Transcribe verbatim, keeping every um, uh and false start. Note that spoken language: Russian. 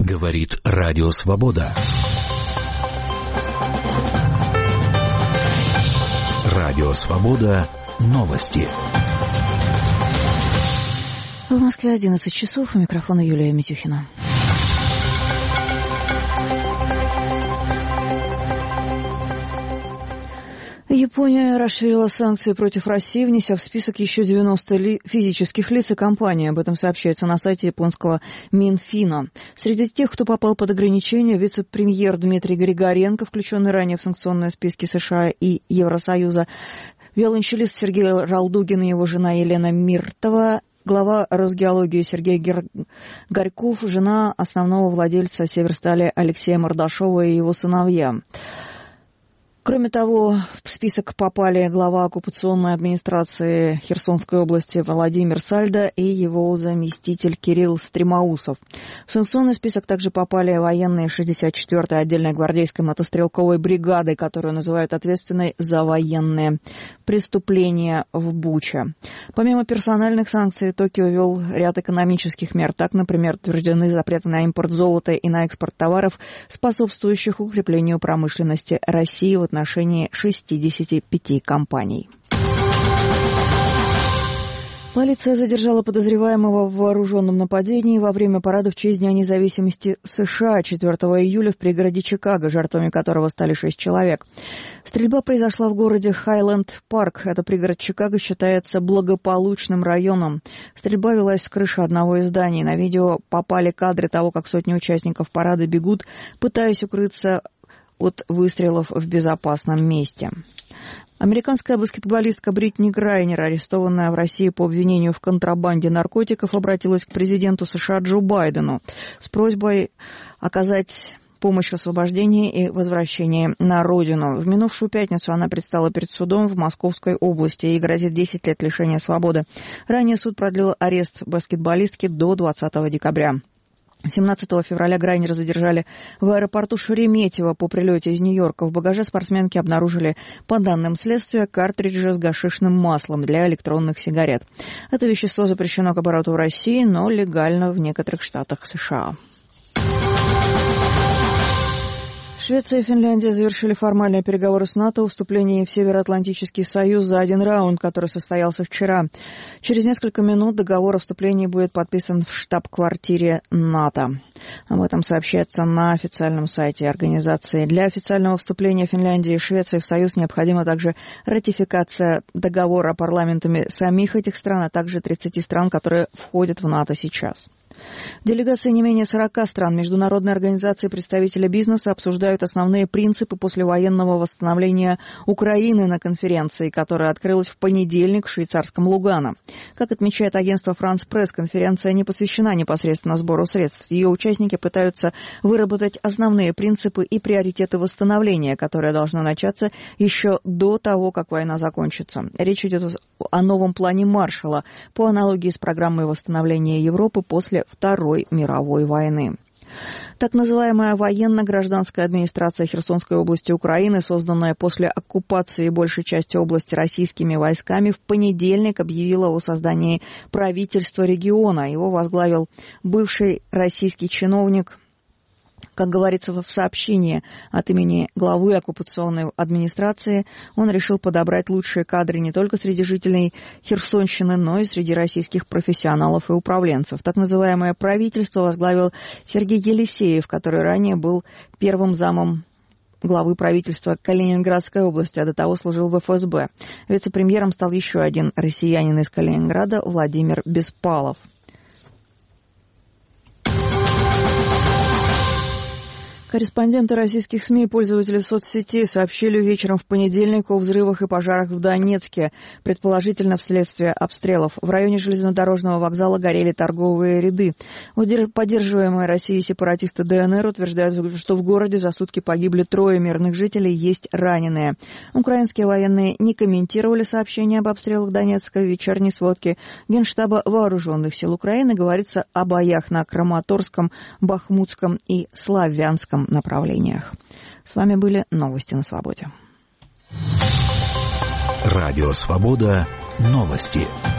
Говорит Радио Свобода. Радио Свобода. Новости. В Москве одиннадцать часов. У микрофона Юлия Митюхина. Япония расширила санкции против России, внеся в список еще девяносто ли... физических лиц и компаний. Об этом сообщается на сайте японского Минфина. Среди тех, кто попал под ограничения, вице-премьер Дмитрий Григоренко, включенный ранее в санкционные списки США и Евросоюза, виолончелист Сергей Ралдугин и его жена Елена Миртова, глава Росгеологии Сергей Гер... Горьков, жена основного владельца Северстали Алексея Мордашова и его сыновья. Кроме того, в список попали глава оккупационной администрации Херсонской области Владимир Сальдо и его заместитель Кирилл Стремоусов. В санкционный список также попали военные шестьдесят четвёртой отдельной гвардейской мотострелковой бригады, которую называют ответственной за военные преступления в Буче. Помимо персональных санкций, Токио ввел ряд экономических мер. Так, например, утверждены запреты на импорт золота и на экспорт товаров, способствующих укреплению промышленности России в отношении шестидесяти пяти компаний. Полиция задержала подозреваемого в вооруженном нападении во время парада в честь Дня независимости США четвёртого июля в пригороде Чикаго, жертвами которого стали шесть человек. Стрельба произошла в городе Хайленд-Парк. Это пригород Чикаго считается благополучным районом. Стрельба велась с крыши одного из зданий. На видео попали кадры того, как сотни участников парада бегут, пытаясь укрыться от выстрелов в безопасном месте. Американская баскетболистка Бритни Грайнер, арестованная в России по обвинению в контрабанде наркотиков, обратилась к президенту США Джо Байдену с просьбой оказать помощь в освобождении и возвращении на родину. В минувшую пятницу она предстала перед судом в Московской области. Ей грозит десять лет лишения свободы. Ранее суд продлил арест баскетболистки до двадцатого декабря. семнадцатого февраля Грайнер задержали в аэропорту Шереметьево по прилете из Нью-Йорка. В багаже спортсменки обнаружили, по данным следствия, картриджи с гашишным маслом для электронных сигарет. Это вещество запрещено к обороту в России, но легально в некоторых штатах США. Швеция и Финляндия завершили формальные переговоры с НАТО о вступлении в Североатлантический союз за один раунд, который состоялся вчера. Через несколько минут договор о вступлении будет подписан в штаб-квартире НАТО. Об этом сообщается на официальном сайте организации. Для официального вступления Финляндии и Швеции в союз необходима также ратификация договора парламентами самих этих стран, а также тридцати стран, которые входят в НАТО сейчас. Делегации не менее сорока стран, международной организации и представители бизнеса обсуждают основные принципы послевоенного восстановления Украины на конференции, которая открылась в понедельник в швейцарском Лугано. Как отмечает агентство «Франс Пресс», конференция не посвящена непосредственно сбору средств. Ее участники пытаются выработать основные принципы и приоритеты восстановления, которое должно начаться еще до того, как война закончится. Речь идет о новом плане Маршалла по аналогии с программой восстановления Европы после Второй мировой войны. Так называемая военно-гражданская администрация Херсонской области Украины, созданная после оккупации большей части области российскими войсками, в понедельник объявила о создании правительства региона. Его возглавил бывший российский чиновник. Как говорится в сообщении от имени главы оккупационной администрации, он решил подобрать лучшие кадры не только среди жителей Херсонщины, но и среди российских профессионалов и управленцев. Так называемое правительство возглавил Сергей Елисеев, который ранее был первым замом главы правительства Калининградской области, а до того служил в эф эс бэ. Вице-премьером стал еще один россиянин из Калининграда Владимир Беспалов. Корреспонденты российских СМИ и пользователи соцсетей сообщили вечером в понедельник о взрывах и пожарах в Донецке, предположительно вследствие обстрелов. В районе железнодорожного вокзала горели торговые ряды. Поддерживаемые Россией сепаратисты дэ эн эр утверждают, что в городе за сутки погибли трое мирных жителей, есть раненые. Украинские военные не комментировали сообщения об обстрелах Донецка. В вечерней сводке Генштаба Вооруженных сил Украины говорится о боях на Краматорском, Бахмутском и Славянском направлениях. С вами были новости на Свободе. Радио Свобода. Новости.